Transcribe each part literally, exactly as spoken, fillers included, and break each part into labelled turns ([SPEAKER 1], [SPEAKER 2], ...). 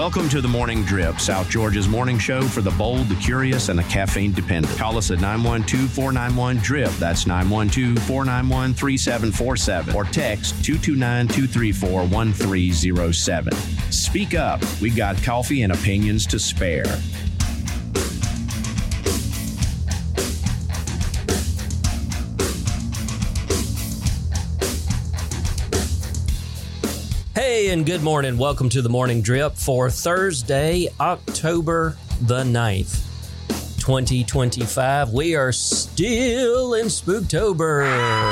[SPEAKER 1] Welcome to the Morning Drip, South Georgia's morning show for the bold, the curious, and the caffeine dependent. Call us at nine one two, four nine one, D R I P. That's nine one two, four nine one, three seven four seven. Or text two two nine, two three four, one three zero seven. Speak up. We got coffee and opinions to spare.
[SPEAKER 2] Hey, and good morning. Welcome to the Morning Drip for Thursday, October the ninth, twenty twenty-five. We are still in Spooktober.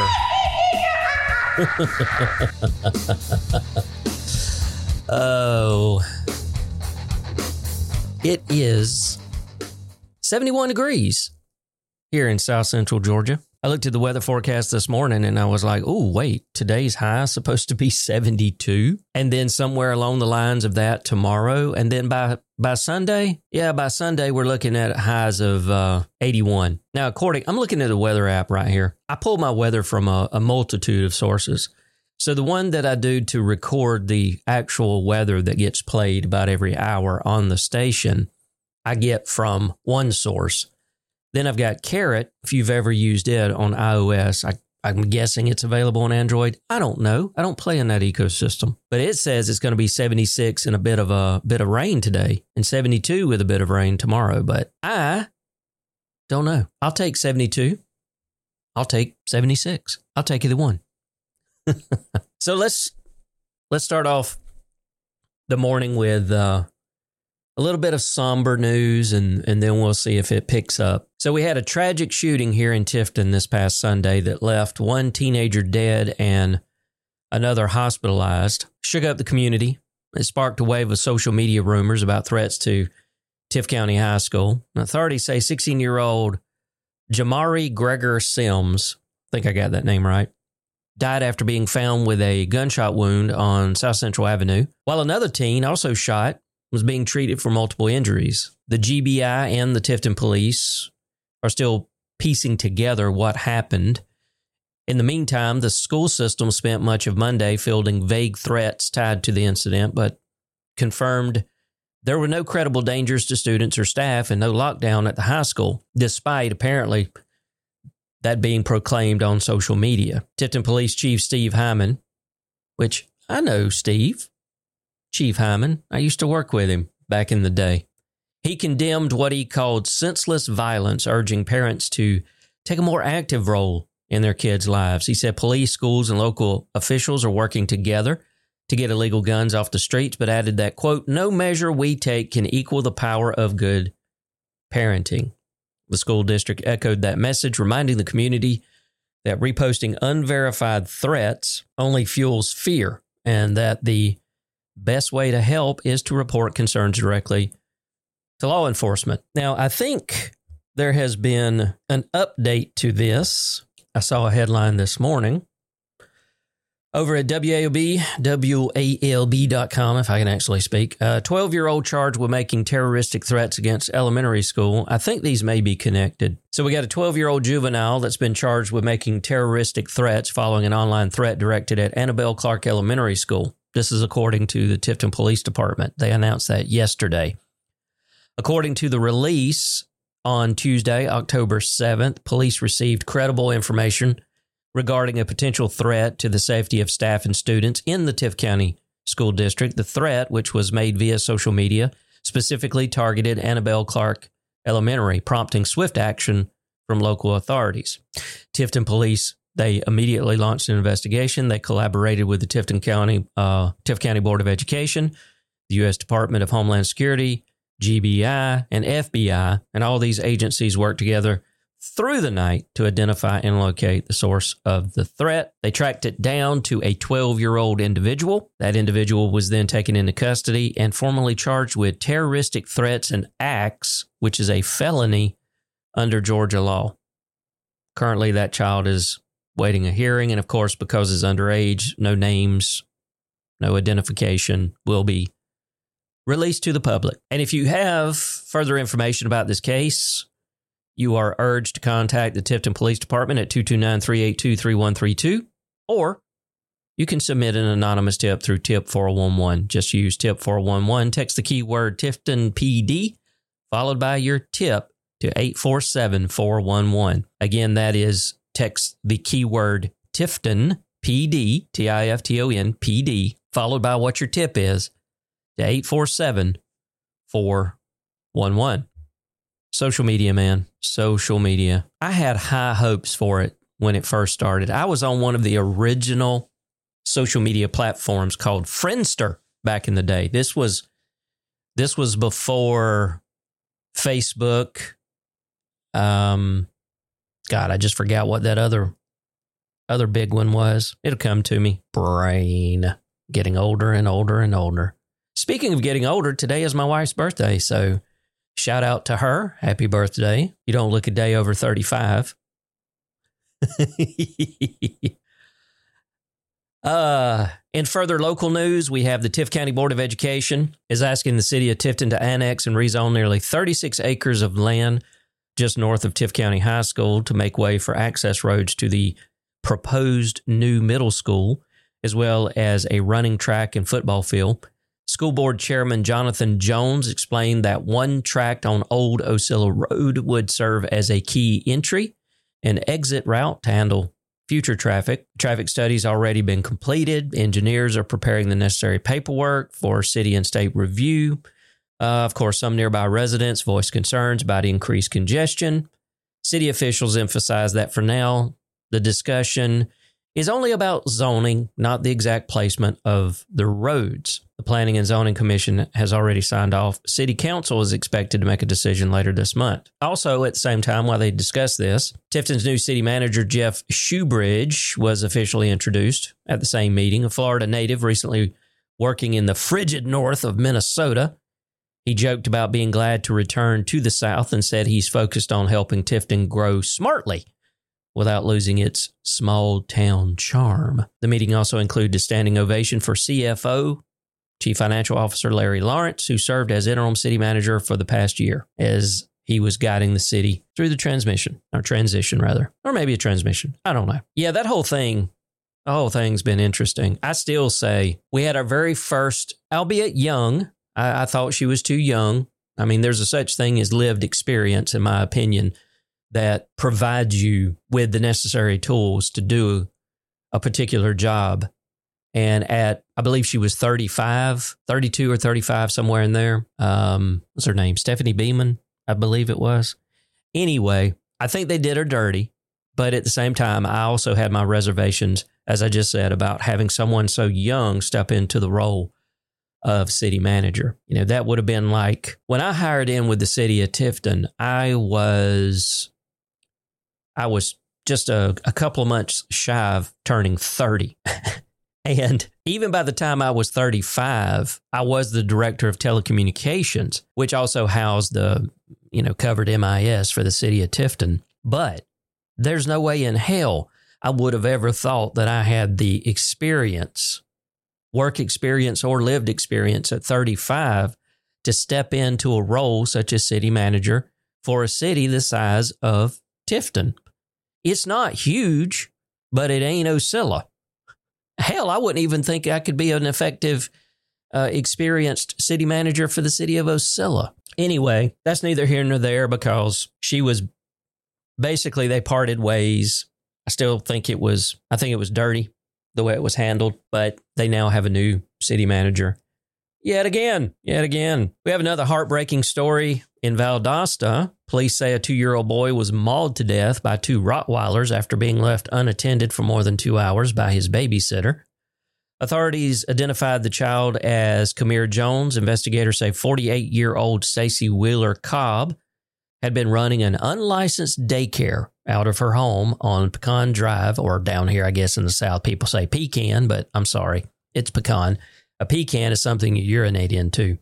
[SPEAKER 2] Oh, it is seventy-one degrees here in South Central Georgia. I looked at the weather forecast this morning and I was like, oh, wait, today's high is supposed to be seventy-two. And then somewhere along the lines of that tomorrow. And then by by Sunday, yeah, by Sunday, we're looking at highs of uh, eighty-one. Now, according, I'm looking at the weather app right here. I pull my weather from a, a multitude of sources. So the one that I do to record the actual weather that gets played about every hour on the station, I get from one source. Then I've got Carrot, if you've ever used it on iOS. I, I'm guessing it's available on Android. I don't know. I don't play in that ecosystem. But it says it's going to be seventy-six and a bit of a bit of rain today and seventy-two with a bit of rain tomorrow. But I don't know. I'll take seventy-two. I'll take seventy-six. I'll take either one. So let's let's start off the morning with uh, a little bit of somber news, and, and then we'll see if it picks up. So we had a tragic shooting here in Tifton this past Sunday that left one teenager dead and another hospitalized. Shook up the community. It sparked a wave of social media rumors about threats to Tift County High School. Authorities say sixteen-year-old Jamari Gregor Sims, I think I got that name right, died after being found with a gunshot wound on South Central Avenue, while another teen, also shot, was being treated for multiple injuries. The G B I and the Tifton police are still piecing together what happened. In the meantime, the school system spent much of Monday fielding vague threats tied to the incident, but confirmed there were no credible dangers to students or staff and no lockdown at the high school, despite apparently that being proclaimed on social media. Tifton Police Chief Steve Hyman, which I know Steve, Chief Hyman, I used to work with him back in the day. He condemned what he called senseless violence, urging parents to take a more active role in their kids' lives. He said police, schools, and local officials are working together to get illegal guns off the streets, but added that, quote, no measure we take can equal the power of good parenting. The school district echoed that message, reminding the community that reposting unverified threats only fuels fear and that the best way to help is to report concerns directly to law enforcement. Now, I think there has been an update to this. I saw a headline this morning over at W A L B, W A L B dot com, if I can actually speak. A twelve-year-old charged with making terroristic threats against elementary school. I think these may be connected. So we got a twelve-year-old juvenile that's been charged with making terroristic threats following an online threat directed at Annabelle Clark Elementary School. This is according to the Tifton Police Department. They announced that yesterday. According to the release on Tuesday, October seventh, police received credible information regarding a potential threat to the safety of staff and students in the Tift County School District. The threat, which was made via social media, specifically targeted Annabelle Clark Elementary, prompting swift action from local authorities. Tifton Police, they immediately launched an investigation. They collaborated with the Tifton County, uh, Tift County Board of Education, the U S Department of Homeland Security, G B I, and F B I, and all these agencies worked together through the night to identify and locate the source of the threat. They tracked it down to a twelve-year-old individual. That individual was then taken into custody and formally charged with terroristic threats and acts, which is a felony under Georgia law. Currently, that child is waiting a hearing, and of course, because it's underage, no names, no identification will be released to the public. And if you have further information about this case, you are urged to contact the Tifton Police Department at two two nine, three eight two, three one three two, or you can submit an anonymous tip through tip four one one. Just use tip four one one, text the keyword Tifton P D, followed by your tip to eight four seven four one one. Again, that is text the keyword Tifton P D, T I F T O N P D, followed by what your tip is to eight four seven four one one. Social media, man. Social media. I had high hopes for it when it first started. I was on one of the original social media platforms called Friendster back in the day. This was this was before Facebook. Um, God, I just forgot what that other other big one was. It'll come to me. Brain. Getting older and older and older. Speaking of getting older, today is my wife's birthday, so shout out to her. Happy birthday. You don't look a day over thirty-five. uh, in further local news, we have the Tift County Board of Education is asking the city of Tifton to annex and rezone nearly thirty-six acres of land just north of Tift County High School to make way for access roads to the proposed new middle school, as well as a running track and football field. School Board Chairman Jonathan Jones explained that one tract on Old Ocilla Road would serve as a key entry and exit route to handle future traffic. Traffic studies already been completed. Engineers are preparing the necessary paperwork for city and state review. Uh, of course, some nearby residents voiced concerns about increased congestion. City officials emphasized that for now, the discussion is only about zoning, not the exact placement of the roads. The Planning and Zoning Commission has already signed off. City Council is expected to make a decision later this month. Also, at the same time, while they discuss this, Tifton's new city manager, Jeff Shoebridge, was officially introduced at the same meeting. A Florida native recently working in the frigid north of Minnesota. He joked about being glad to return to the South and said he's focused on helping Tifton grow smartly without losing its small town charm. The meeting also included a standing ovation for C F O, Chief Financial Officer Larry Lawrence, who served as interim city manager for the past year as he was guiding the city through the transmission, or transition rather, or maybe a transmission. I don't know. Yeah, that whole thing, the whole thing's been interesting. I still say we had our very first, albeit young, I, I thought she was too young. I mean, there's a such thing as lived experience, in my opinion, that provides you with the necessary tools to do a particular job. And at, I believe she was thirty-five, thirty-two or thirty-five, somewhere in there. Um, what's her name? Stephanie Beeman, I believe it was. Anyway, I think they did her dirty. But at the same time, I also had my reservations, as I just said, about having someone so young step into the role of city manager. You know, that would have been like, when I hired in with the city of Tifton, I was... I was just a, a couple of months shy of turning thirty. And even by the time I was thirty-five, I was the director of telecommunications, which also housed the, you know, covered M I S for the city of Tifton. But there's no way in hell I would have ever thought that I had the experience, work experience or lived experience at thirty-five to step into a role such as city manager for a city the size of Tifton. It's not huge, but it ain't Ocilla. Hell, I wouldn't even think I could be an effective, uh, experienced city manager for the city of Ocilla. Anyway, that's neither here nor there, because she was basically, they parted ways. I still think it was, I think it was dirty the way it was handled, but they now have a new city manager. Yet again, yet again. We have another heartbreaking story in Valdosta. Police say a two-year-old boy was mauled to death by two Rottweilers after being left unattended for more than two hours by his babysitter. Authorities identified the child as Kamir Jones. Investigators say forty-eight-year-old Stacey Wheeler Cobb had been running an unlicensed daycare out of her home on Pecan Drive, or down here, I guess in the South, people say pecan, but I'm sorry, it's pecan. A pecan is something you urinate into.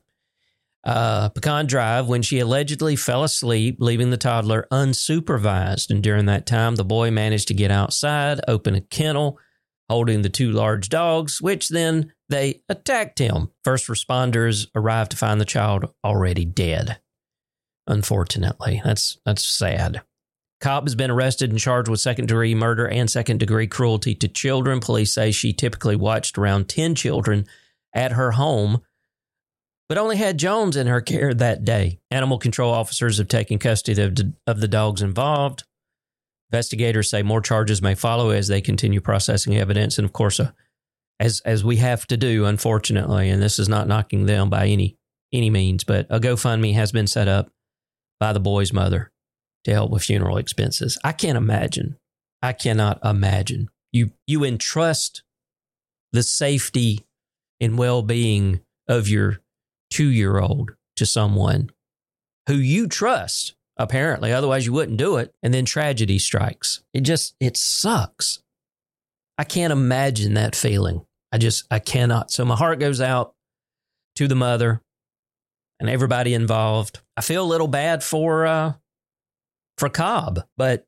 [SPEAKER 2] Uh, Pecan Drive, when she allegedly fell asleep, leaving the toddler unsupervised. And during that time, the boy managed to get outside, open a kennel, holding the two large dogs, which then they attacked him. First responders arrived to find the child already dead. Unfortunately, that's that's sad. Cobb has been arrested and charged with second-degree murder and second-degree cruelty to children. Police say she typically watched around ten children at her home, but only had Jones in her care that day. Animal control officers have taken custody of, of the dogs involved. Investigators say more charges may follow as they continue processing evidence. And, of course, uh, as as we have to do, unfortunately, and this is not knocking them by any any means, but a GoFundMe has been set up by the boy's mother to help with funeral expenses. I can't imagine. I cannot imagine. You you entrust the safety and well-being of your two-year-old to someone who you trust, apparently. Otherwise, you wouldn't do it. And then tragedy strikes. It just, it sucks. I can't imagine that feeling. I just, I cannot. So my heart goes out to the mother and everybody involved. I feel a little bad for, uh, for Cobb, but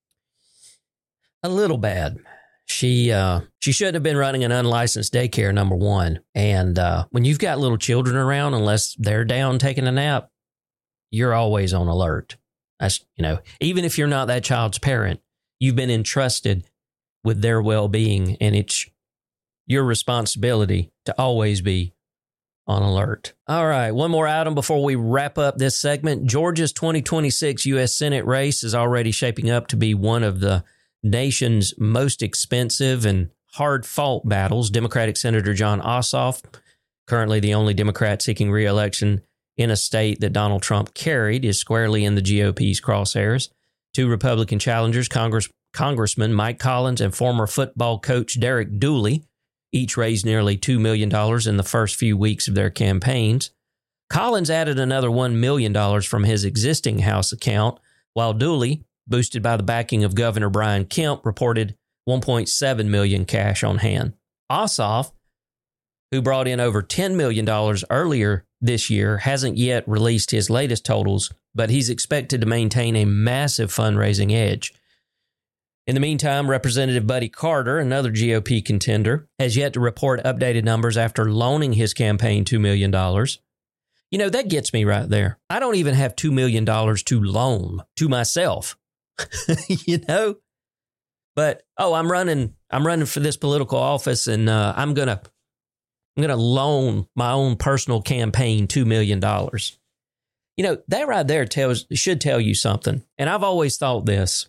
[SPEAKER 2] a little bad. She uh, she shouldn't have been running an unlicensed daycare, number one. And uh, when you've got little children around, unless they're down taking a nap, you're always on alert. That's, you know, even if you're not that child's parent, you've been entrusted with their well-being, and it's your responsibility to always be on alert. All right, one more item before we wrap up this segment. Georgia's twenty twenty-six U S Senate race is already shaping up to be one of the nation's most expensive and hard-fought battles. Democratic Senator Jon Ossoff, currently the only Democrat seeking re-election in a state that Donald Trump carried, is squarely in the G O P's crosshairs. Two Republican challengers, Congress, Congressman Mike Collins and former football coach Derek Dooley, each raised nearly two million dollars in the first few weeks of their campaigns. Collins added another one million dollars from his existing House account, while Dooley, boosted by the backing of Governor Brian Kemp, reported one point seven million dollars cash on hand. Ossoff, who brought in over ten million dollars earlier this year, hasn't yet released his latest totals, but he's expected to maintain a massive fundraising edge. In the meantime, Representative Buddy Carter, another G O P contender, has yet to report updated numbers after loaning his campaign two million dollars. You know, that gets me right there. I don't even have two million dollars to loan to myself, you know? But, oh, I'm running I'm running for this political office, and uh, I'm going to I'm going to loan my own personal campaign two million dollars. You know, that right there tells should tell you something. And I've always thought this.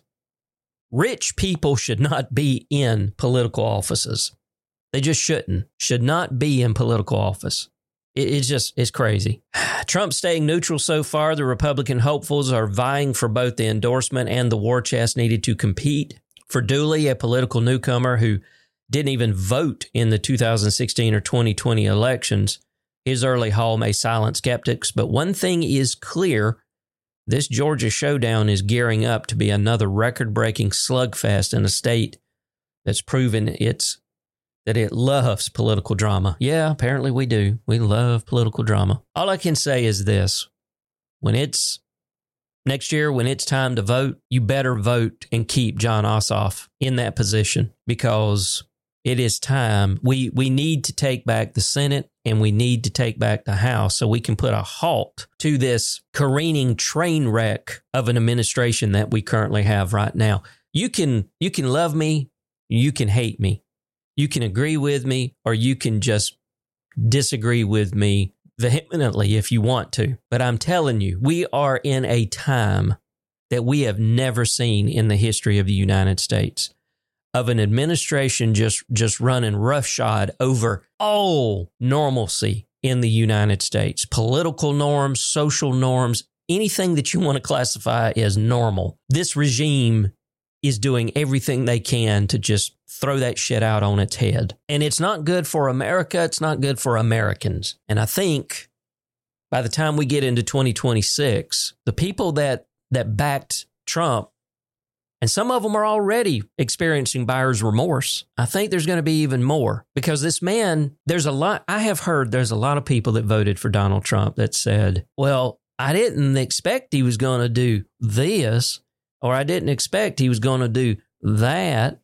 [SPEAKER 2] Rich people should not be in political offices. They just shouldn't. Should not be in political office. It, it's just, it's crazy. Trump staying neutral so far. The Republican hopefuls are vying for both the endorsement and the war chest needed to compete. For Dooley, a political newcomer who didn't even vote in the two thousand sixteen or twenty twenty elections, his early haul may silence skeptics. But one thing is clear. This Georgia showdown is gearing up to be another record-breaking slugfest in a state that's proven it's that it loves political drama. Yeah, apparently we do. We love political drama. All I can say is this. When it's next year, when it's time to vote, you better vote and keep Jon Ossoff in that position, because it is time. We we need to take back the Senate, and we need to take back the House so we can put a halt to this careening train wreck of an administration that we currently have right now. You can you can love me, you can hate me, you can agree with me, or you can just disagree with me vehemently if you want to. But I'm telling you, we are in a time that we have never seen in the history of the United States, of an administration just, just running roughshod over all normalcy in the United States. Political norms, social norms, anything that you want to classify as normal. This regime is doing everything they can to just throw that shit out on its head. And it's not good for America. It's not good for Americans. And I think by the time we get into twenty twenty-six, the people that that backed Trump, and some of them are already experiencing buyer's remorse. I think there's going to be even more, because this man, there's a lot, I have heard there's a lot of people that voted for Donald Trump that said, well, I didn't expect he was going to do this, or I didn't expect he was going to do that.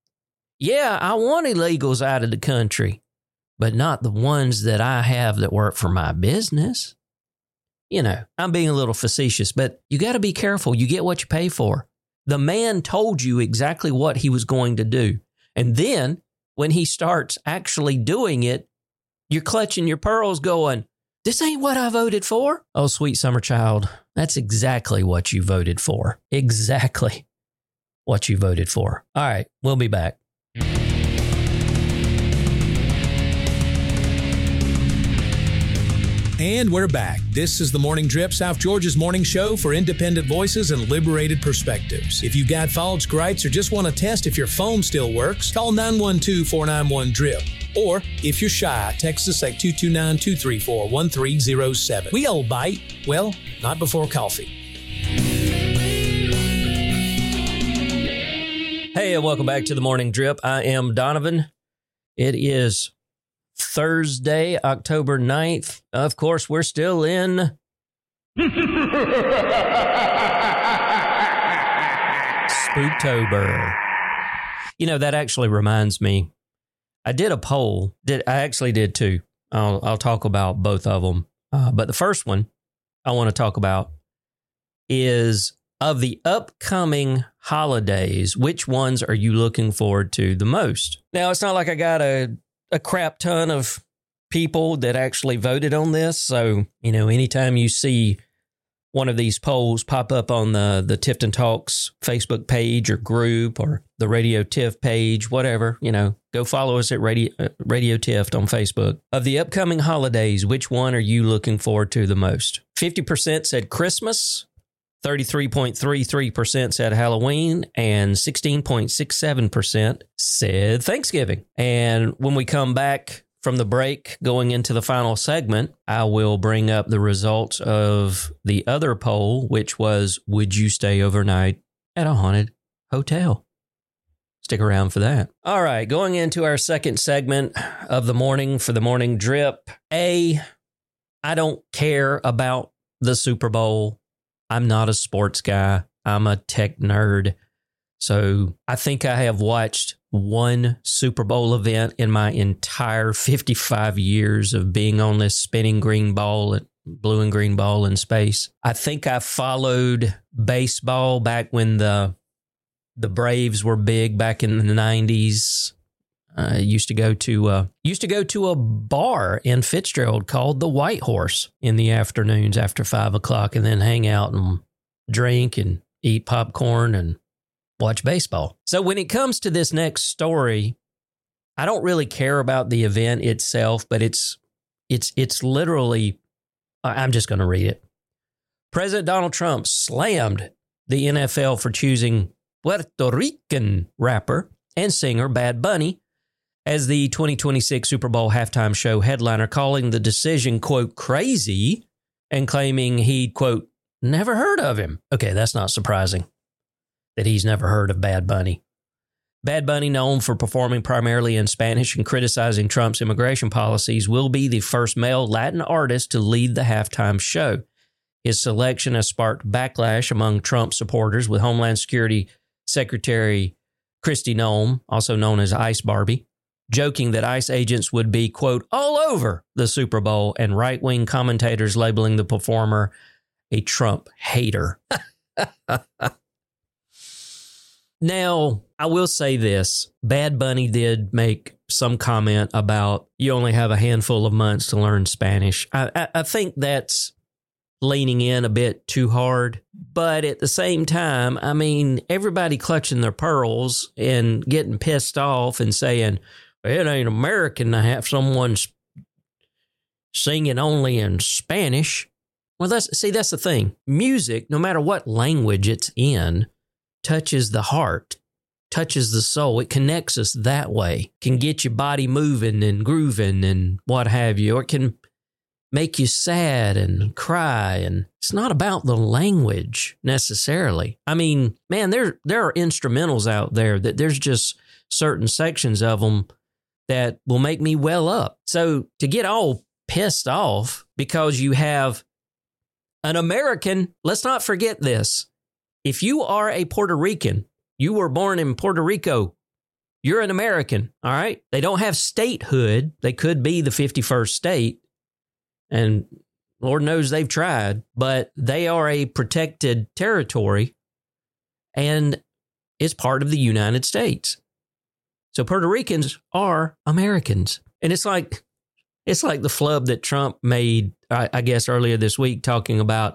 [SPEAKER 2] Yeah, I want illegals out of the country, but not the ones that I have that work for my business. You know, I'm being a little facetious, but you got to be careful. You get what you pay for. The man told you exactly what he was going to do. And then when he starts actually doing it, you're clutching your pearls going, this ain't what I voted for. Oh, sweet summer child, that's exactly what you voted for. Exactly what you voted for. All right, we'll be back.
[SPEAKER 3] And we're back. This is the Morning Drip, South Georgia's morning show for independent voices and liberated perspectives. If you've got faults, gripes, or just want to test if your phone still works, call nine one two, four nine one, D R I P. Or, if you're shy, text us at two two nine, two three four, one three zero seven. We all bite. Well, not before coffee.
[SPEAKER 2] Hey, and welcome back to the Morning Drip. I am Donovan. It is Thursday, October ninth. Of course, we're still in Spooktober. You know, that actually reminds me. I did a poll. Did I actually did two. I'll, I'll talk about both of them. Uh, but the first one I want to talk about is, of the upcoming holidays, which ones are you looking forward to the most? Now, it's not like I got a a crap ton of people that actually voted on this. So, you know, anytime you see one of these polls pop up on the, the Tifton Talks Facebook page or group or the Radio Tiff page, whatever, you know, go follow us at Radio, uh, Radio Tift on Facebook. Of the upcoming holidays, which one are you looking forward to the most? fifty percent said Christmas, thirty-three point three three percent said Halloween, and sixteen point six seven percent said Thanksgiving. And when we come back from the break, going into the final segment, I will bring up the results of the other poll, which was, would you stay overnight at a haunted hotel? Stick around for that. All right, going into our second segment of the morning for the Morning Drip. A, I don't care about the Super Bowl. I'm not a sports guy. I'm a tech nerd. So I think I have watched one Super Bowl event in my entire fifty-five years of being on this spinning green ball, blue and green ball in space. I think I followed baseball back when the the Braves were big back in the nineties. I used to go to uh, used to go to a bar in Fitzgerald called the White Horse in the afternoons after five o'clock, and then hang out and drink and eat popcorn and watch baseball. So when it comes to this next story, I don't really care about the event itself, but it's it's it's literally. I'm just going to read it. President Donald Trump slammed the N F L for choosing Puerto Rican rapper and singer Bad Bunny as the twenty twenty-six Super Bowl halftime show headliner, calling the decision, quote, crazy, and claiming he'd, quote, never heard of him. Okay, that's not surprising that he's never heard of Bad Bunny. Bad Bunny, known for performing primarily in Spanish and criticizing Trump's immigration policies, will be the first male Latin artist to lead the halftime show. His selection has sparked backlash among Trump supporters, with Homeland Security Secretary Kristi Noem, also known as Ice Barbie, joking that ICE agents would be, quote, all over the Super Bowl, and right-wing commentators labeling the performer a Trump hater. Now, I will say this. Bad Bunny did make some comment about you only have a handful of months to learn Spanish. I, I, I think that's leaning in a bit too hard. But at the same time, I mean, everybody clutching their pearls and getting pissed off and saying, it ain't American to have someone singing only in Spanish. Well, that's see, that's the thing. Music, no matter what language it's in, touches the heart, touches the soul. It connects us that way. Can get your body moving and grooving and what have you. Or it can make you sad and cry. And it's not about the language necessarily. I mean, man, there, there are instrumentals out there that there's just certain sections of them that will make me well up. So to get all pissed off because you have an American, let's not forget this. If you are a Puerto Rican, you were born in Puerto Rico, you're an American, all right? They don't have statehood. They could be the fifty-first state, and Lord knows they've tried, but they are a protected territory, and is part of the United States. So Puerto Ricans are Americans. And it's like it's like the flub that Trump made, I, I guess, earlier this week, talking about,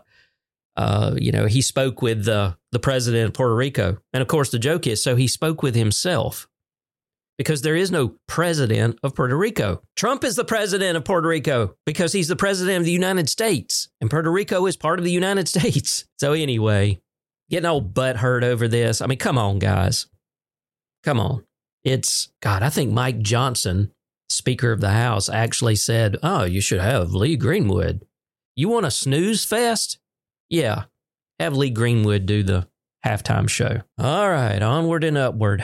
[SPEAKER 2] uh, you know, he spoke with the, the president of Puerto Rico. And of course, the joke is, so he spoke with himself, because there is no president of Puerto Rico. Trump is the president of Puerto Rico because he's the president of the United States, and Puerto Rico is part of the United States. So anyway, getting all butthurt over this. I mean, come on, guys. Come on. It's, God, I think Mike Johnson, Speaker of the House, actually said, oh, you should have Lee Greenwood. You want a snooze fest? Yeah, have Lee Greenwood do the halftime show. All right, onward and upward.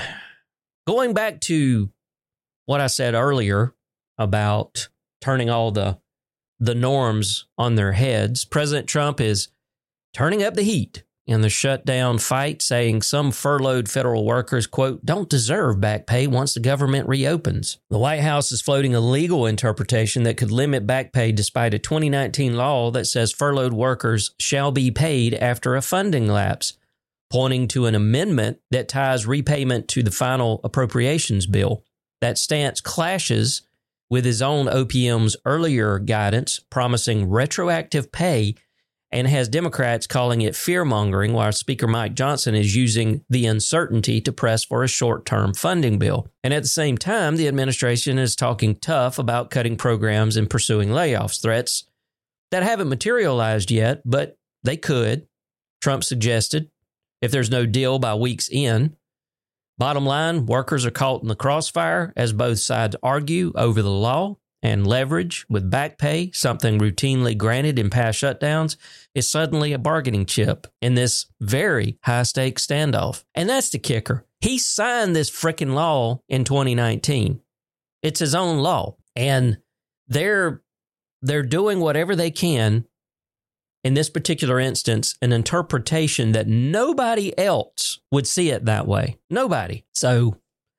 [SPEAKER 2] Going back to what I said earlier about turning all the, the norms on their heads, President Trump is turning up the heat in the shutdown fight, saying some furloughed federal workers, quote, don't deserve back pay once the government reopens. The White House is floating a legal interpretation that could limit back pay despite a twenty nineteen law that says furloughed workers shall be paid after a funding lapse, pointing to an amendment that ties repayment to the final appropriations bill. That stance clashes with his own O P M's earlier guidance promising retroactive pay, and has Democrats calling it fear-mongering, while Speaker Mike Johnson is using the uncertainty to press for a short-term funding bill. And at the same time, the administration is talking tough about cutting programs and pursuing layoffs, threats that haven't materialized yet, but they could, Trump suggested, if there's no deal by week's end. Bottom line, workers are caught in the crossfire as both sides argue over the law and leverage with back pay, something routinely granted in past shutdowns, is suddenly a bargaining chip in this very high-stakes standoff. And that's the kicker. He signed this freaking law in twenty nineteen. It's his own law. And they're they're doing whatever they can, in this particular instance, an interpretation that nobody else would see it that way. Nobody. So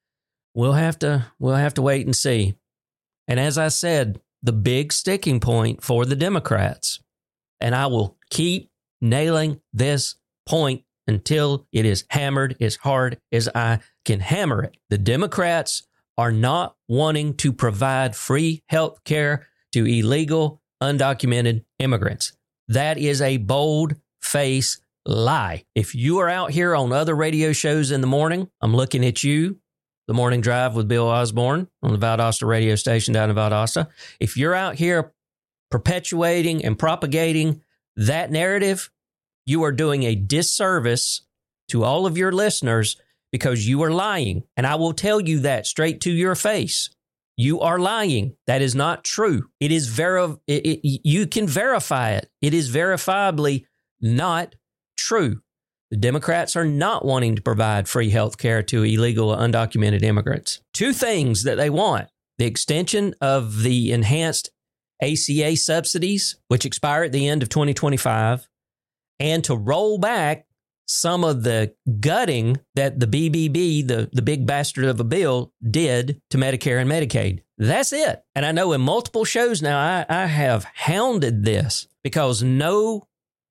[SPEAKER 2] we'll have to we'll have to wait and see. And as I said, the big sticking point for the Democrats, and I will keep nailing this point until it is hammered as hard as I can hammer it. The Democrats are not wanting to provide free health care to illegal, undocumented immigrants. That is a bold-faced lie. If you are out here on other radio shows in the morning, I'm looking at you, The Morning Drive with Bill Osborne on the Valdosta radio station down in Valdosta. If you're out here perpetuating and propagating that narrative, you are doing a disservice to all of your listeners because you are lying. And I will tell you that straight to your face. You are lying. That is not true. It is veri- it, it, you can verify it. It is verifiably not true. The Democrats are not wanting to provide free health care to illegal or undocumented immigrants. Two things that they want: the extension of the enhanced A C A subsidies, which expire at the end of twenty twenty-five, and to roll back some of the gutting that the B B B, the, the big bastard of a bill, did to Medicare and Medicaid. That's it. And I know in multiple shows now, I, I have hounded this because no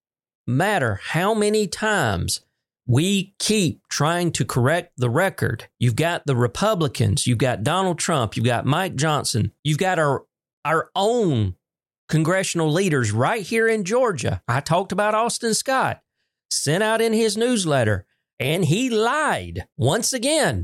[SPEAKER 2] matter how many times we keep trying to correct the record, you've got the Republicans, you've got Donald Trump, you've got Mike Johnson, you've got our our own congressional leaders right here in Georgia. I talked about Austin Scott, sent out in his newsletter, and he lied once again,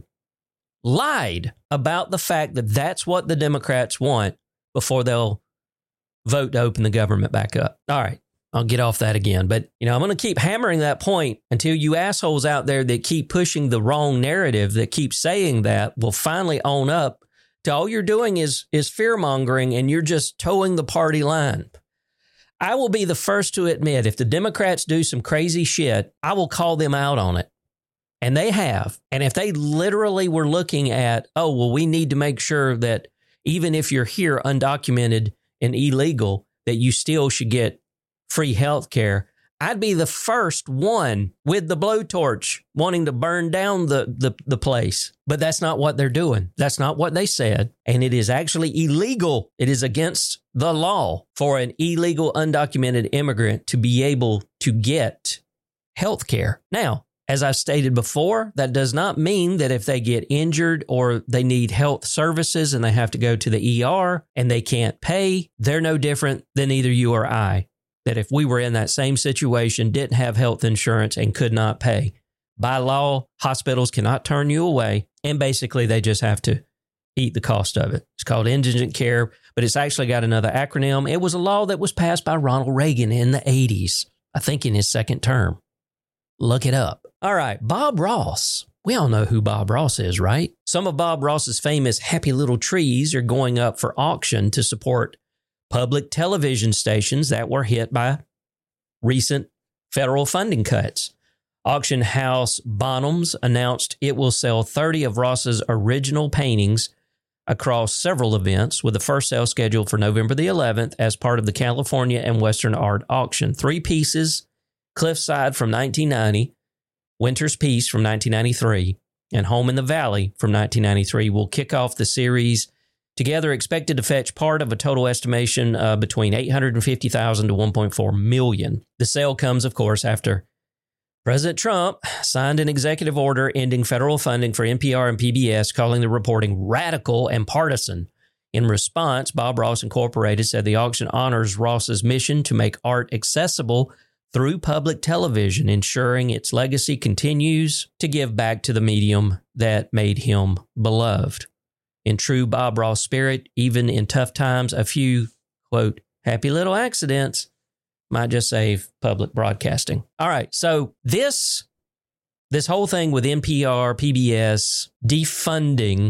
[SPEAKER 2] lied about the fact that that's what the Democrats want before they'll vote to open the government back up. All right. I'll get off that again. But, you know, I'm going to keep hammering that point until you assholes out there that keep pushing the wrong narrative, that keep saying that, will finally own up to all you're doing is, is fear-mongering, and you're just towing the party line. I will be the first to admit, if the Democrats do some crazy shit, I will call them out on it. And they have. And if they literally were looking at, oh, well, we need to make sure that even if you're here undocumented and illegal, that you still should get free health care, I'd be the first one with the blowtorch wanting to burn down the, the, the place. But that's not what they're doing. That's not what they said. And it is actually illegal. It is against the law for an illegal undocumented immigrant to be able to get health care. Now, As I stated before, that does not mean that if they get injured or they need health services and they have to go to the E R and they can't pay, they're no different than either you or I. That if we were in that same situation, didn't have health insurance and could not pay, by law, hospitals cannot turn you away, and basically they just have to eat the cost of it. It's called indigent care, but it's actually got another acronym. It was a law that was passed by Ronald Reagan in the eighties, I think in his second term. Look it up. All right, Bob Ross. We all know who Bob Ross is, right? Some of Bob Ross's famous happy little trees are going up for auction to support public television stations that were hit by recent federal funding cuts. Auction house Bonhams announced it will sell thirty of Ross's original paintings across several events, with the first sale scheduled for November the eleventh as part of the California and Western Art Auction. Three pieces, Cliffside from nineteen ninety, Winter's Peace from nineteen ninety-three, and Home in the Valley from nineteen ninety-three will kick off the series, together expected to fetch part of a total estimation uh, between eight hundred fifty thousand dollars to one point four million dollars. The sale comes, of course, after President Trump signed an executive order ending federal funding for N P R and P B S, calling the reporting radical and partisan. In response, Bob Ross Incorporated said the auction honors Ross's mission to make art accessible through public television, ensuring its legacy continues to give back to the medium that made him beloved. In true Bob Ross spirit, even in tough times, a few, quote, happy little accidents might just save public broadcasting. All right, so this, this whole thing with N P R, P B S, defunding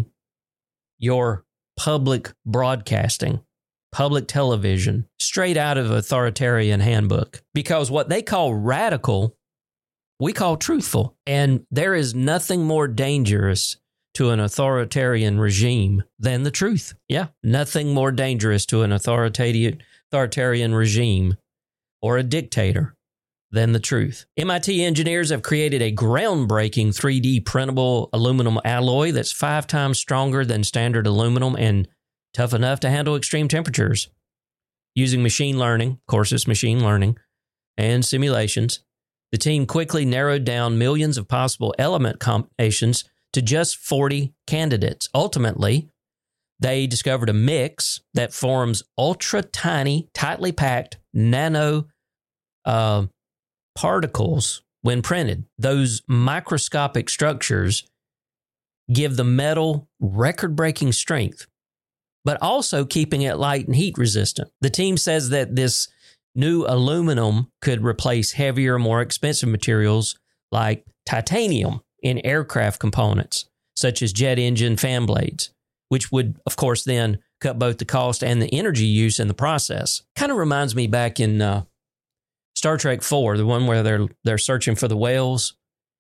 [SPEAKER 2] your public broadcasting, public television, straight out of authoritarian handbook. Because what they call radical, we call truthful. And there is nothing more dangerous to an authoritarian regime than the truth. Yeah, nothing more dangerous to an authoritarian authoritarian regime or a dictator than the truth. M I T engineers have created a groundbreaking three D printable aluminum alloy that's five times stronger than standard aluminum and tough enough to handle extreme temperatures. Using machine learning, of course it's machine learning, and simulations, the team quickly narrowed down millions of possible element combinations to just forty candidates. Ultimately, they discovered a mix that forms ultra-tiny, tightly packed nano uh, particles when printed. Those microscopic structures give the metal record-breaking strength, but also keeping it light and heat resistant. The team says that this new aluminum could replace heavier, more expensive materials like titanium in aircraft components, such as jet engine fan blades, which would, of course, then cut both the cost and the energy use in the process. Kind of reminds me back in uh, Star Trek four, the one where they're they're searching for the whales,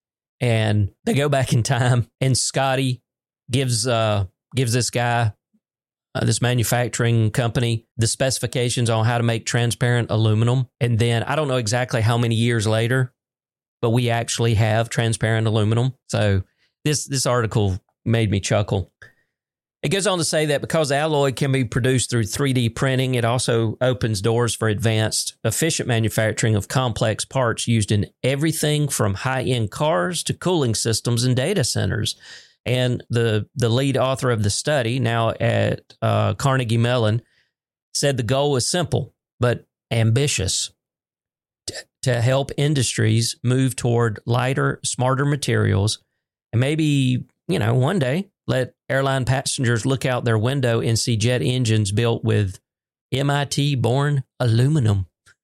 [SPEAKER 2] and they go back in time, and Scotty gives uh, gives this guy, uh, this manufacturing company, the specifications on how to make transparent aluminum. And then I don't know exactly how many years later, but we actually have transparent aluminum. So this this article made me chuckle. It goes on to say that because the alloy can be produced through three D printing, it also opens doors for advanced, efficient manufacturing of complex parts used in everything from high-end cars to cooling systems and data centers. And the, the lead author of the study, now at uh, Carnegie Mellon, said the goal is simple but ambitious: t- to help industries move toward lighter, smarter materials, and maybe, you know, one day let airline passengers look out their window and see jet engines built with M I T-born aluminum.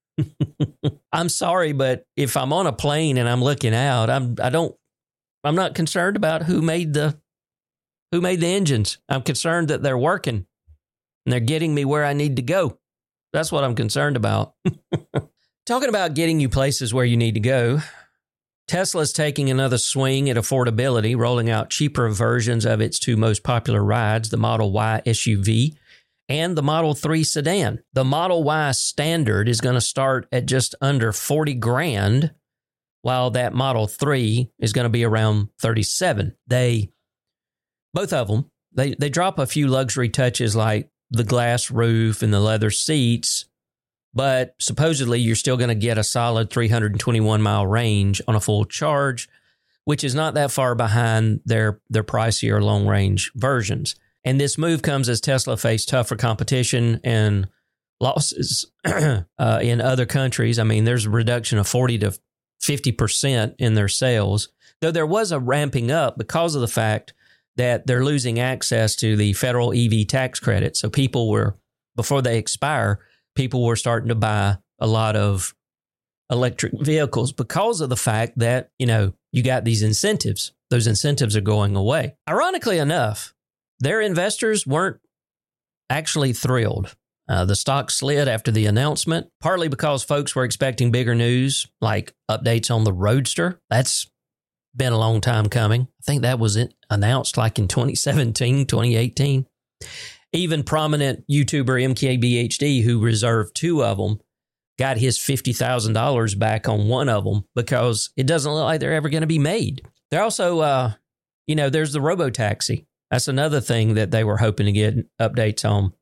[SPEAKER 2] I'm sorry, but if I'm on a plane and I'm looking out, I'm I don't I'm not concerned about who made the who made the engines. I'm concerned that they're working and they're getting me where I need to go. That's what I'm concerned about. Talking about getting you places where you need to go, Tesla's taking another swing at affordability, rolling out cheaper versions of its two most popular rides, the Model Y S U V and the Model three sedan. The Model Y Standard is going to start at just under forty grand, while that Model three is going to be around thirty-seven. They, both of them, they, they drop a few luxury touches like the glass roof and the leather seats, but supposedly you're still going to get a solid three hundred twenty-one mile range on a full charge. which is not that far behind their, their pricier long-range versions. And this move comes as Tesla faced tougher competition and losses uh, in other countries. I mean, there's a reduction of forty to fifty percent in their sales, though there was a ramping up because of the fact that they're losing access to the federal E V tax credit. So people were, before they expire, people were starting to buy a lot of electric vehicles because of the fact that, you know, you got these incentives. Those incentives are going away. Ironically enough, their investors weren't actually thrilled. Uh, the stock slid after the announcement, partly because folks were expecting bigger news, like updates on the Roadster. That's been a long time coming. I think that was announced like in twenty seventeen, twenty eighteen. Even prominent YouTuber M K B H D, who reserved two of them, got his fifty thousand dollars back on one of them because it doesn't look like they're ever going to be made. They're also, uh, you know, there's the robo-taxi. That's another thing that they were hoping to get updates on.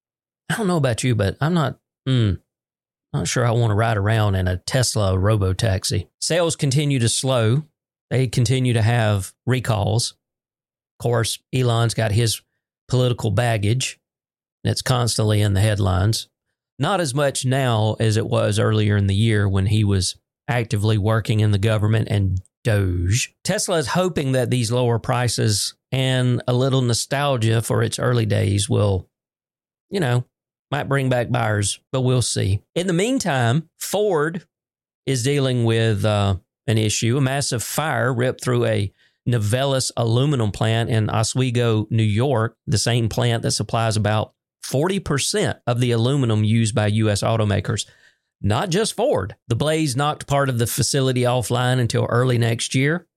[SPEAKER 2] I don't know about you, but I'm not mm, not sure I want to ride around in a Tesla robo-taxi. Sales continue to slow. They continue to have recalls. Of course, Elon's got his political baggage that's constantly in the headlines. Not as much now as it was earlier in the year when he was actively working in the government and Doge. Tesla is hoping that these lower prices and a little nostalgia for its early days will, you know, might bring back buyers, but we'll see. In the meantime, Ford is dealing with uh, an issue. A massive fire ripped through a Novelis aluminum plant in Oswego, New York, the same plant that supplies about forty percent of the aluminum used by U S automakers. Not just Ford. The blaze knocked part of the facility offline until early next year.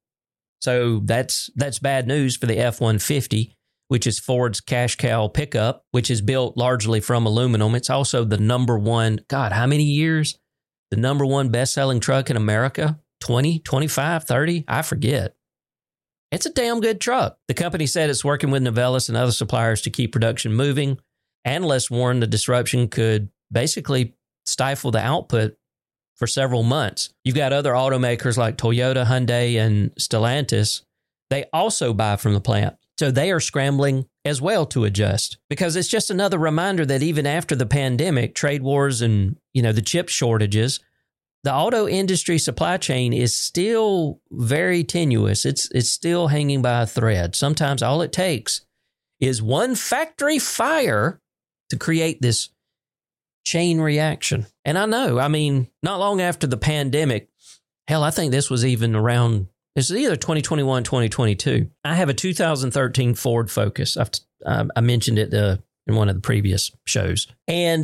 [SPEAKER 2] So that's that's bad news for the F one fifty, which is Ford's cash cow pickup, which is built largely from aluminum. It's also the number one, God, how many years? The number one best-selling truck in America? twenty, twenty-five, thirty? I forget. It's a damn good truck. The company said it's working with Novelis and other suppliers to keep production moving. Analysts warn the disruption could basically stifle the output for several months. You've got other automakers like Toyota, Hyundai, and Stellantis. They also buy from the plant. So they are scrambling as well to adjust, because it's just another reminder that even after the pandemic, trade wars, and, you know, the chip shortages, the auto industry supply chain is still very tenuous. It's it's still hanging by a thread. Sometimes all it takes is one factory fire to create this chain reaction. And I know, I mean, not long after the pandemic, hell, I think this was even around, it's either twenty twenty-one, twenty twenty-two. I have a two thousand thirteen Ford Focus. I've, uh, I mentioned it uh, in one of the previous shows. And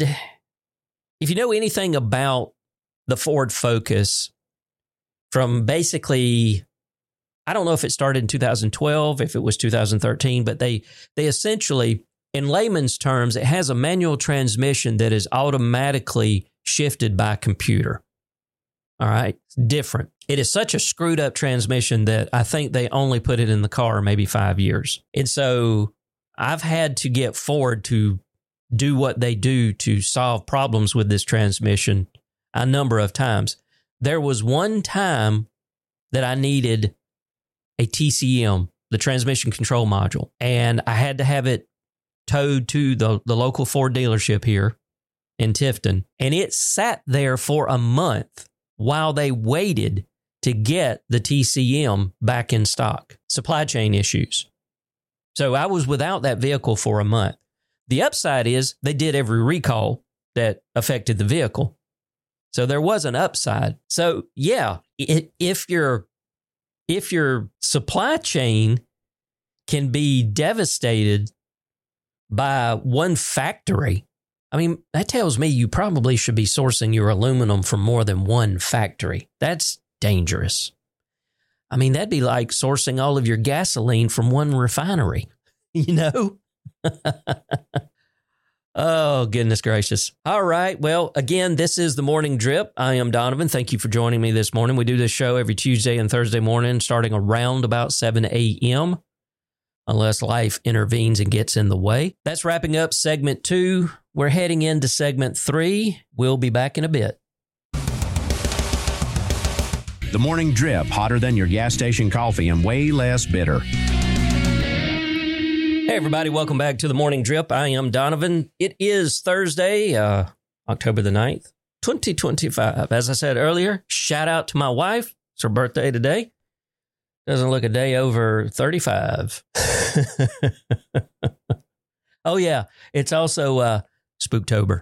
[SPEAKER 2] if you know anything about the Ford Focus, from basically, I don't know if it started in two thousand twelve, if it was two thousand thirteen, but they they essentially, in layman's terms, it has a manual transmission that is automatically shifted by computer. All right, different. It is such a screwed up transmission that I think they only put it in the car maybe five years. And so I've had to get Ford to do what they do to solve problems with this transmission a number of times. There was one time that I needed a T C M, the transmission control module, and I had to have it towed to the, the local Ford dealership here in Tifton, and it sat there for a month while they waited to get the T C M back in stock. Supply chain issues. So I was without that vehicle for a month. The upside is they did every recall that affected the vehicle. So there was an upside. So yeah, it, if your if your supply chain can be devastated by one factory, I mean, that tells me you probably should be sourcing your aluminum from more than one factory. That's dangerous. I mean, that'd be like sourcing all of your gasoline from one refinery, you know? Oh, goodness gracious. All right. Well, again, this is the Morning Drip. I am Donovan. Thank you for joining me this morning. We do this show every Tuesday and Thursday morning, starting around about seven a.m., unless life intervenes and gets in the way. That's wrapping up segment two. We're heading into segment three. We'll be back in a bit.
[SPEAKER 1] The Morning Drip, hotter than your gas station coffee and way less bitter.
[SPEAKER 2] Hey, everybody. Welcome back to The Morning Drip. I am Donovan. It is Thursday, uh, October the ninth, twenty twenty-five. As I said earlier, shout out to my wife. It's her birthday today. Doesn't look a day over thirty-five. Oh, yeah. It's also uh, Spooktober.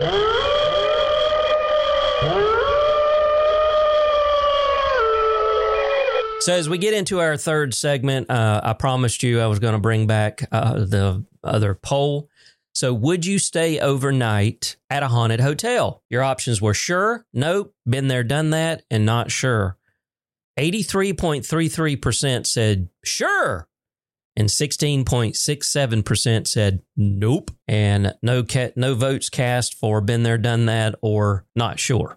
[SPEAKER 2] So as we get into our third segment, uh, I promised you I was going to bring back uh, the other poll. So would you stay overnight at a haunted hotel? Your options were sure, nope, been there, done that, and not sure. eighty-three point three three percent said sure, and sixteen point six seven percent said nope, and no ca- no votes cast for been there, done that, or not sure.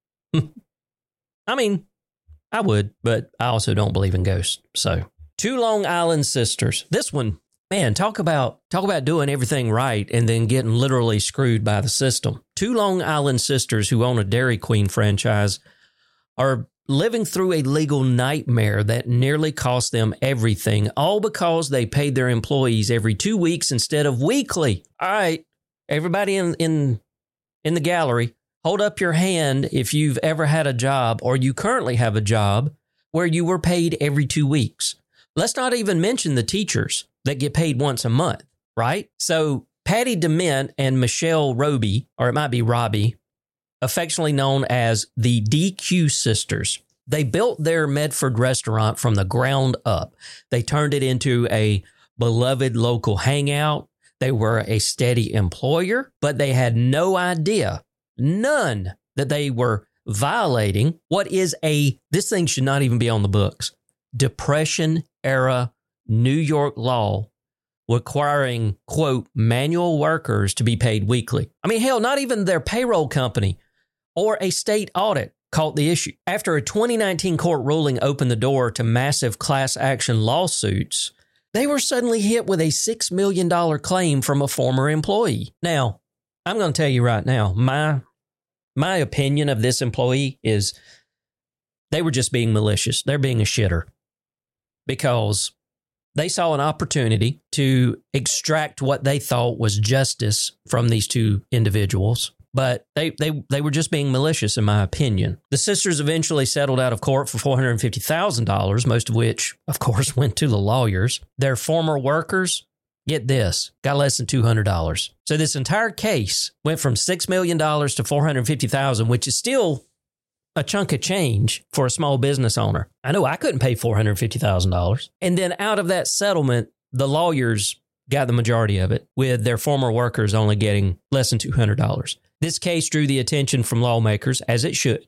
[SPEAKER 2] I mean, I would, but I also don't believe in ghosts. So, two Long Island sisters. This one, man, talk about talk about doing everything right and then getting literally screwed by the system. Two Long Island sisters who own a Dairy Queen franchise are living through a legal nightmare that nearly cost them everything, all because they paid their employees every two weeks instead of weekly. All right, everybody in in in the gallery, hold up your hand if you've ever had a job or you currently have a job where you were paid every two weeks. Let's not even mention the teachers that get paid once a month, right? So Patty DeMint and Michelle Roby, or it might be Robbie, affectionately known as the D Q sisters, they built their Medford restaurant from the ground up. They turned it into a beloved local hangout. They were a steady employer, but they had no idea None that they were violating what is a, this thing should not even be on the books, Depression era New York law requiring, quote, manual workers to be paid weekly. I mean, hell, not even their payroll company or a state audit caught the issue. After a twenty nineteen court ruling opened the door to massive class action lawsuits, they were suddenly hit with a six million dollars claim from a former employee. Now, I'm going to tell you right now, my my opinion of this employee is they were just being malicious. They're being a shitter because they saw an opportunity to extract what they thought was justice from these two individuals. But they, they, they were just being malicious, in my opinion. The sisters eventually settled out of court for four hundred fifty thousand dollars, most of which, of course, went to the lawyers. Their former workers, get this, got less than two hundred dollars. So this entire case went from six million dollars to four hundred fifty thousand dollars, which is still a chunk of change for a small business owner. I know I couldn't pay four hundred fifty thousand dollars. And then out of that settlement, the lawyers got the majority of it, with their former workers only getting less than two hundred dollars. This case drew the attention from lawmakers, as it should.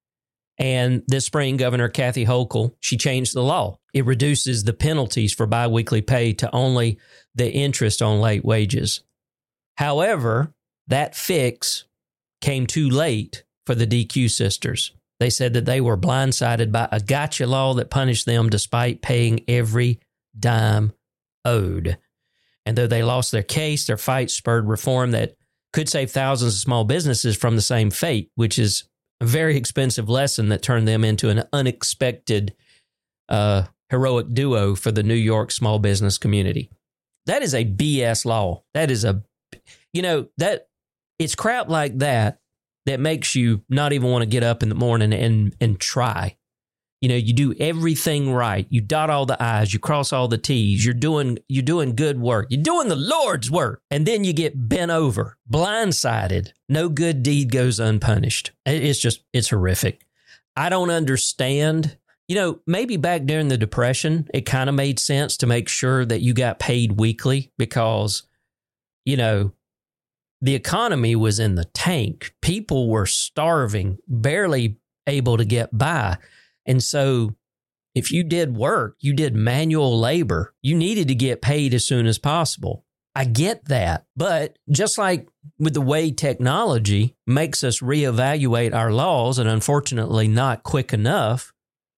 [SPEAKER 2] And this spring, Governor Kathy Hochul, she changed the law. It reduces the penalties for biweekly pay to only the interest on late wages. However, that fix came too late for the D Q sisters. They said that they were blindsided by a gotcha law that punished them despite paying every dime owed. And though they lost their case, their fight spurred reform that could save thousands of small businesses from the same fate, which is a very expensive lesson that turned them into an unexpected uh, heroic duo for the New York small business community. That is a B S law. That is a, you know, that it's crap like that that makes you not even want to get up in the morning and and try. You know, you do everything right. You dot all the I's, you cross all the T's. You're doing you're doing good work. You're doing the Lord's work. And then you get bent over, blindsided. No good deed goes unpunished. It's just, it's horrific. I don't understand. You know, maybe back during the Depression, it kind of made sense to make sure that you got paid weekly because, you know, the economy was in the tank. People were starving, barely able to get by. And so if you did work, you did manual labor, you needed to get paid as soon as possible. I get that. But just like with the way technology makes us reevaluate our laws, and unfortunately not quick enough,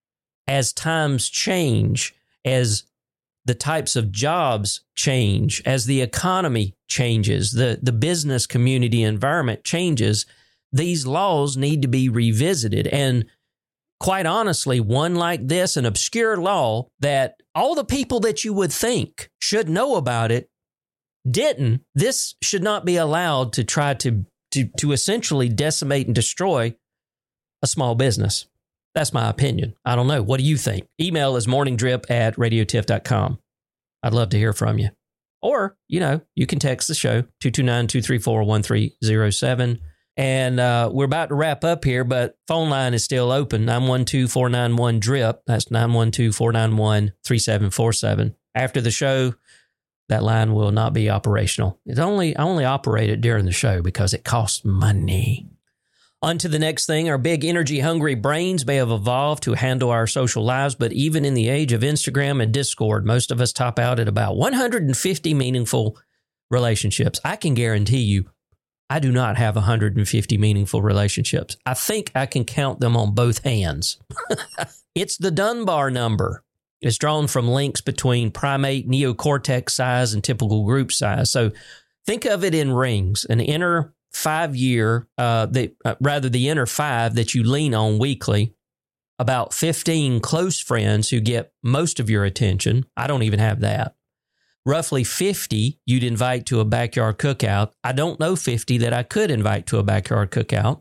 [SPEAKER 2] as times change, as the types of jobs change, as the economy changes, the, the business community environment changes, these laws need to be revisited. And quite honestly, one like this, an obscure law that all the people that you would think should know about it didn't. This should not be allowed to try to, to, to essentially decimate and destroy a small business. That's my opinion. I don't know. What do you think? Email is morningdrip at radiotiff dot com. I'd love to hear from you. Or, you know, you can text the show, two two nine, two three four, one three zero seven. And uh, we're about to wrap up here, but phone line is still open, nine one two, four nine one, D R I P. That's nine one two, four nine one, three seven four seven. After the show, that line will not be operational. It's only I only operate it during the show because it costs money. On to the next thing. Our big energy-hungry brains may have evolved to handle our social lives, but even in the age of Instagram and Discord, most of us top out at about one hundred fifty meaningful relationships. I can guarantee you, I do not have one hundred fifty meaningful relationships. I think I can count them on both hands. It's the Dunbar number. It's drawn from links between primate neocortex size and typical group size. So think of it in rings, an inner five-year, uh, the, uh, rather the inner five that you lean on weekly, about fifteen close friends who get most of your attention. I don't even have that. Roughly fifty you'd invite to a backyard cookout. I don't know fifty that I could invite to a backyard cookout.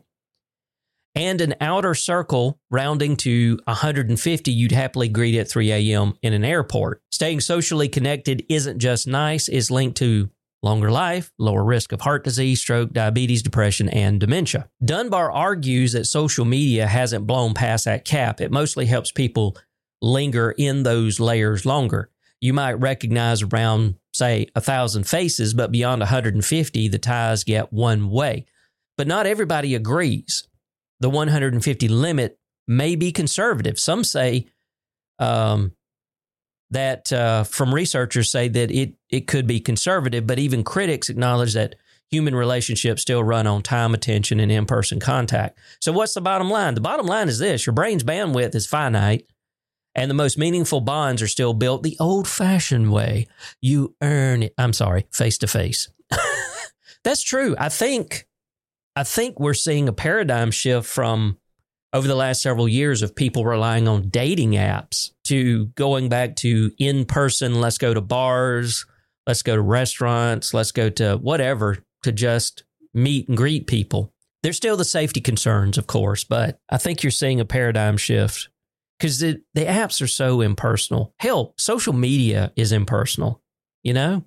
[SPEAKER 2] And an outer circle rounding to one hundred fifty you'd happily greet at three a.m. in an airport. Staying socially connected isn't just nice, it's linked to longer life, lower risk of heart disease, stroke, diabetes, depression, and dementia. Dunbar argues that social media hasn't blown past that cap. It mostly helps people linger in those layers longer. You might recognize around, say, one thousand faces, but beyond one hundred fifty, the ties get one way. But not everybody agrees. The one hundred fifty limit may be conservative. Some say um, that uh, from researchers say that it, it could be conservative, but even critics acknowledge that human relationships still run on time, attention, and in-person contact. So what's the bottom line? The bottom line is this: your brain's bandwidth is finite, and the most meaningful bonds are still built the old-fashioned way. You earn it. I'm sorry, face-to-face. That's true. I think, I think we're seeing a paradigm shift from over the last several years of people relying on dating apps to going back to in-person, let's go to bars, let's go to restaurants, let's go to whatever to just meet and greet people. There's still the safety concerns, of course, but I think you're seeing a paradigm shift because the, the apps are so impersonal. Hell, social media is impersonal, you know?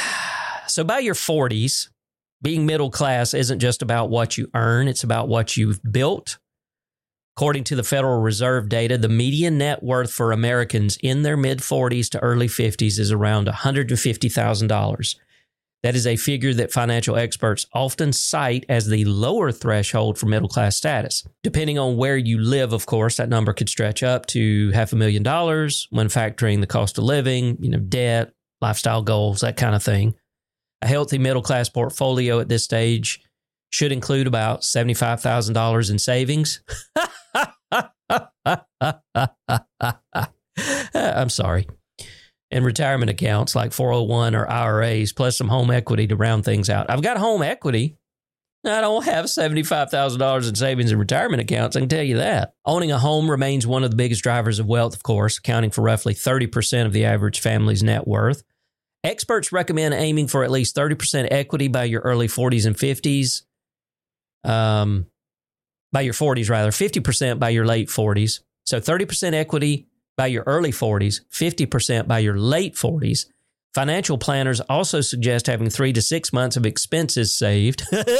[SPEAKER 2] So by your forties, being middle class isn't just about what you earn, it's about what you've built. According to the Federal Reserve data, the median net worth for Americans in their mid-forties to early fifties is around one hundred fifty thousand dollars. That is a figure that financial experts often cite as the lower threshold for middle-class status. Depending on where you live, of course, that number could stretch up to half a million dollars when factoring the cost of living, you know, debt, lifestyle goals, that kind of thing. A healthy middle-class portfolio at this stage should include about seventy-five thousand dollars in savings. I'm sorry. And retirement accounts like four oh one or I R As, plus some home equity to round things out. I've got home equity. I don't have seventy-five thousand dollars in savings and retirement accounts, I can tell you that. Owning a home remains one of the biggest drivers of wealth, of course, accounting for roughly thirty percent of the average family's net worth. Experts recommend aiming for at least thirty percent equity by your early forties and fifties. Um, by your forties, rather, fifty percent by your late forties. So thirty percent equity by your early forties, fifty percent by your late forties. Financial planners also suggest having three to six months of expenses saved.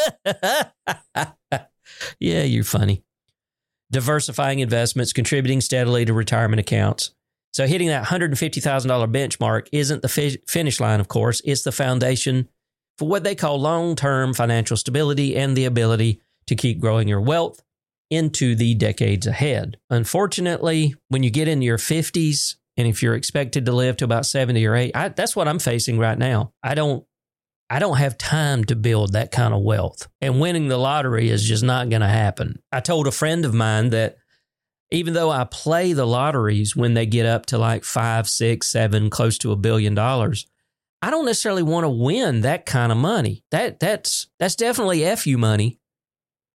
[SPEAKER 2] Yeah, you're funny. Diversifying investments, contributing steadily to retirement accounts. So hitting that one hundred fifty thousand dollars benchmark isn't the fi- finish line, of course. It's the foundation for what they call long-term financial stability and the ability to keep growing your wealth into the decades ahead. Unfortunately, when you get into your fifties, and if you're expected to live to about seventy or eighty, I, that's what I'm facing right now. I don't, I don't have time to build that kind of wealth. And winning the lottery is just not going to happen. I told a friend of mine that even though I play the lotteries when they get up to like five, six, seven, close to a billion dollars, I don't necessarily want to win that kind of money. That that's that's definitely F U money.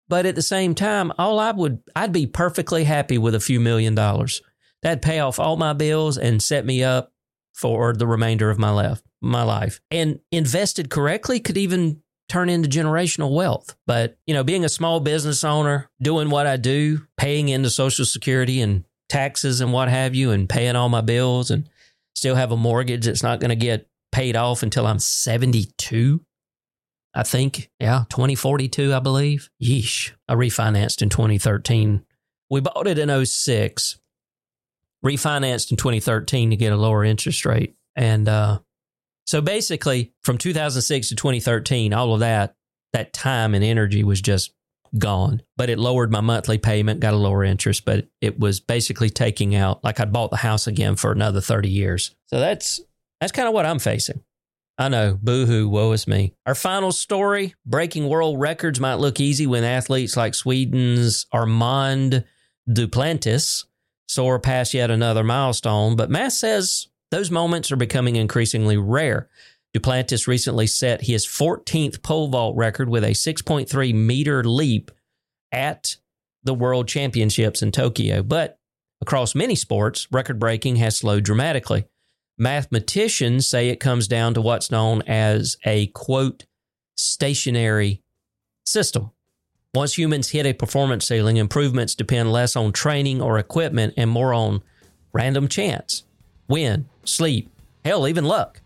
[SPEAKER 2] But at the same time, all I would, I'd be perfectly happy with a few million dollars. That'd pay off all my bills and set me up for the remainder of my life. My life. And invested correctly could even turn into generational wealth. But, you know, being a small business owner, doing what I do, paying into Social Security and taxes and what have you, and paying all my bills, and still have a mortgage that's not going to get paid off until I'm seventy-two. I think, yeah, twenty forty-two, I believe. Yeesh. I refinanced in twenty thirteen. We bought it in oh six, refinanced in twenty thirteen to get a lower interest rate. And uh, so basically, from two thousand six to twenty thirteen, all of that, that time and energy was just gone. But it lowered my monthly payment, got a lower interest, but it was basically taking out, like I'd bought the house again for another thirty years. So that's that's kind of what I'm facing. I know, boo-hoo, woe is me. Our final story, breaking world records might look easy when athletes like Sweden's Armand Duplantis soar past yet another milestone, but math says those moments are becoming increasingly rare. Duplantis recently set his fourteenth pole vault record with a six point three meter leap at the World Championships in Tokyo, but across many sports, record breaking has slowed dramatically. Mathematicians say it comes down to what's known as a, quote, stationary system. Once humans hit a performance ceiling, improvements depend less on training or equipment and more on random chance, wind, sleep, hell, even luck.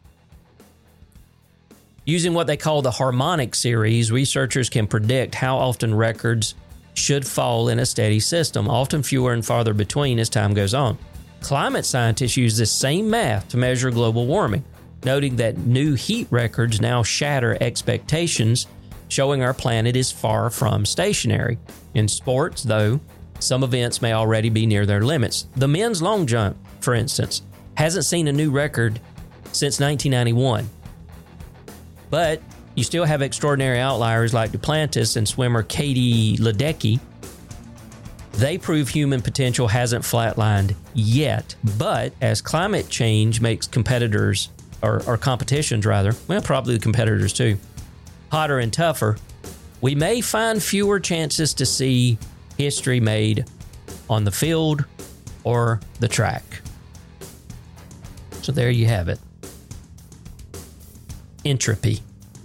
[SPEAKER 2] Using what they call the harmonic series, researchers can predict how often records should fall in a steady system, often fewer and farther between as time goes on. Climate scientists use this same math to measure global warming, noting that new heat records now shatter expectations, showing our planet is far from stationary. In sports, though, some events may already be near their limits. The men's long jump, for instance, hasn't seen a new record since nineteen ninety-one. But you still have extraordinary outliers like Duplantis and swimmer Katie Ledecky. They prove human potential hasn't flatlined yet. But as climate change makes competitors, or, or competitions rather, well, probably the competitors too, hotter and tougher, we may find fewer chances to see history made on the field or the track. So there you have it. Entropy.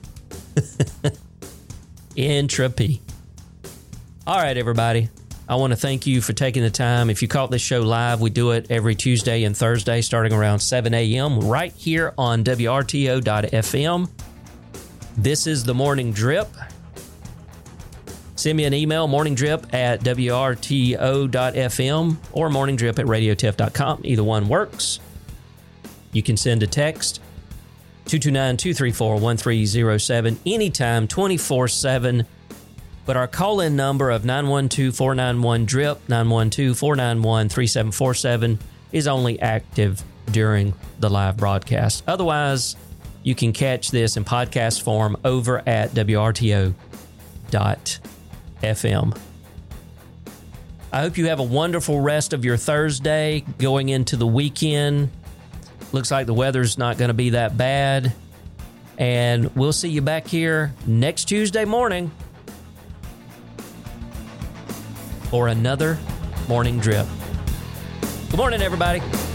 [SPEAKER 2] Entropy. All right, everybody. I want to thank you for taking the time. If you caught this show live, we do it every Tuesday and Thursday starting around seven a.m. right here on W R T O dot F M. This is the Morning Drip. Send me an email, morningdrip at W R T O dot F M or morningdrip at radiotef dot com. Either one works. You can send a text, two two nine, two three four, one three zero seven, anytime, twenty-four seven. But our call-in number of nine one two, four nine one, D R I P, nine one two, four nine one, three seven four seven, is only active during the live broadcast. Otherwise, you can catch this in podcast form over at W R T O dot F M. I hope you have a wonderful rest of your Thursday going into the weekend. Looks like the weather's not going to be that bad. And we'll see you back here next Tuesday morning for another Morning Drip. Good morning, everybody.